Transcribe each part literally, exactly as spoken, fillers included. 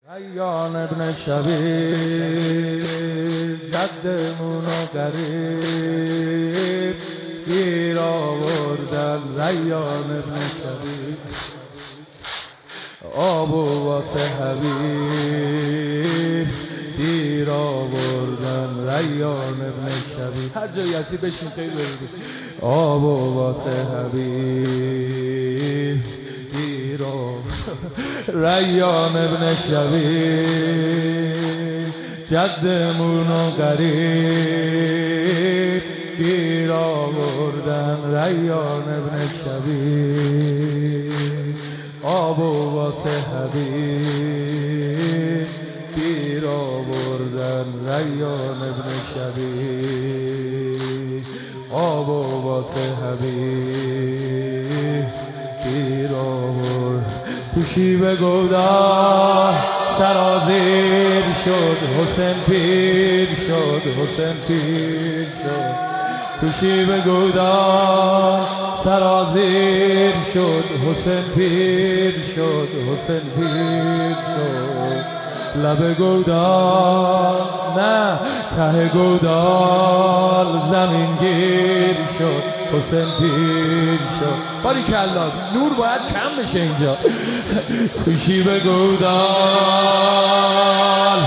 ریان ابن شبیب جدمون و قریب گیر آوردن. ریان ابن شبیب آب و واسه حبیب گیر آوردن. ریان ابن شبیب هر جایی هستی بشین خیلی برید. آب و واسه حبیب گیر آوردن. ریان ابن شبیب جدمون و قریب گیر آوردن. ریان ابن شبیب آب و واسه حبیب گیر آوردن. ریان ابن شبیب آب و واسه حبیب گیر آوردن. تو شیب گودار سرازیر شد حسین پیر شد. حسین پیر شد تو شیب گودار سرازیر شد. حسین پیر شد. حسین پیر شد لب گودال نه ته گودال زمین گیر شد. حسین پیر شد. باریکلا نور باید کم بشه اینجا. تو شیب گودال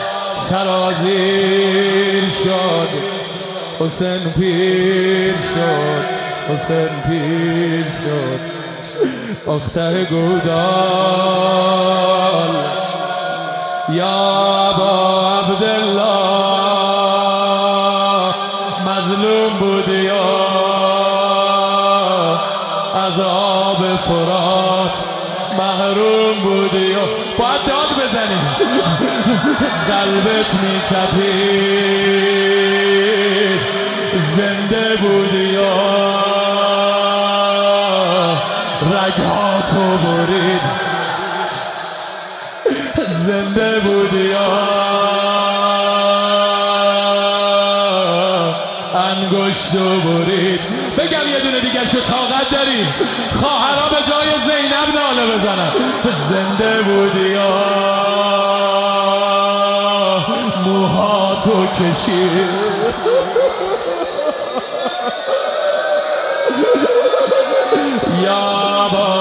سرازیر شد. حسین پیر شد. حسین پیر شد اخته گودال یا با عبدالله مظلوم بود یا از آب فرات محروم بود یا باید داد بزنیم. قلبت می تپید زنده بود یا رگاتو برید. زنده بود یا انگشتو برید. بگم یه دونه دیگه شو طاقت داریم خواهرها به جای زینب ناله بزنن. زنده بود یا موهاتو کشید. یا با